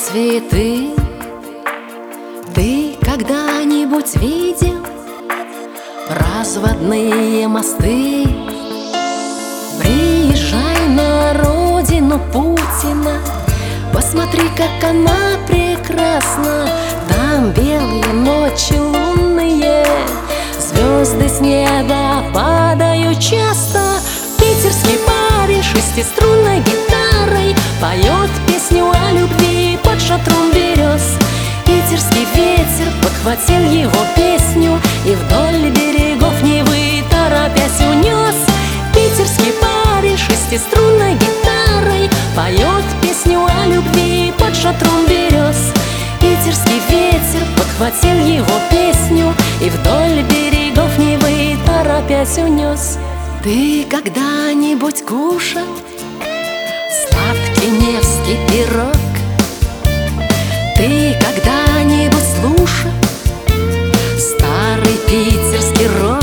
цветы. Ты когда-нибудь видел разводные мосты? Приезжай на родину Путина, посмотри, как она прекрасна. Там белые ночи лунные, звезды с неба падают часто. Питерский парень шестиструнной гитарой поет песню о любви под шатром берез. Питерский ветер подхватил его песню и вдоль берегов Невы торопясь унес. Питерский парень шестиструнной гитарой поет песню о любви под шатром берез. Питерский ветер подхватил его песню и вдоль берегов Невы торопясь унес. Ты когда-нибудь кушал сладкий невский пирог? Ты когда-нибудь слушал старый питерский рок?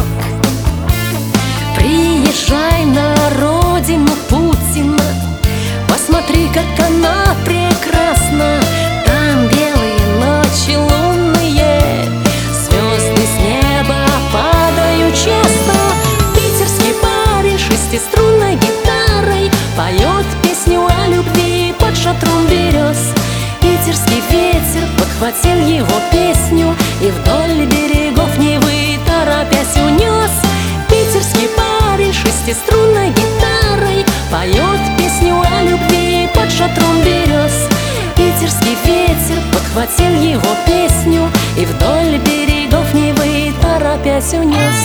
Приезжай на родину Путина, посмотри, как она прекрасна. Там белые ночи лунные, звезды с неба падают часто. Питерский парень шестиструнной гитарой поет песню о любви под шатром берез. Питерский ветер подхватил его песню и вдоль берегов Невы торопясь унес. Питерский парень шестиструнной гитарой поет песню о любви под шатром берез. Питерский ветер подхватил его песню и вдоль берегов Невы торопясь унес.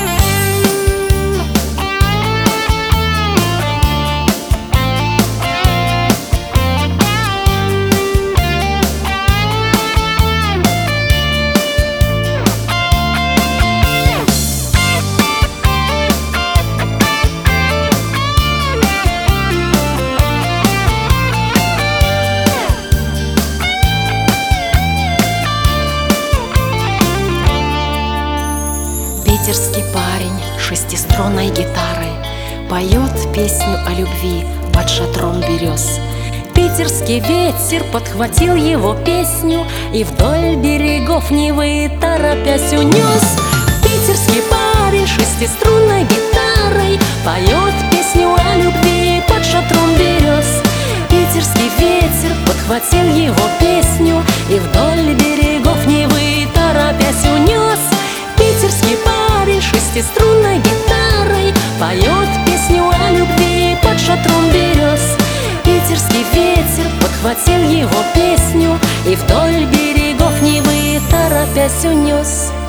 Питерский парень шестиструнной гитарой поет песню о любви под шатром берез. Питерский ветер подхватил его песню и вдоль берегов Невы торопясь унес. Питерский парень шестиструнной гитарой поет песню о любви под шатром берез. Питерский ветер подхватил его песню и вдоль берегов Невы торопясь унес. Питерский парень шестиструнной гитарой поет песню о любви под шатром берез. Питерский ветер подхватил его песню и вдоль берегов Невы торопясь унес.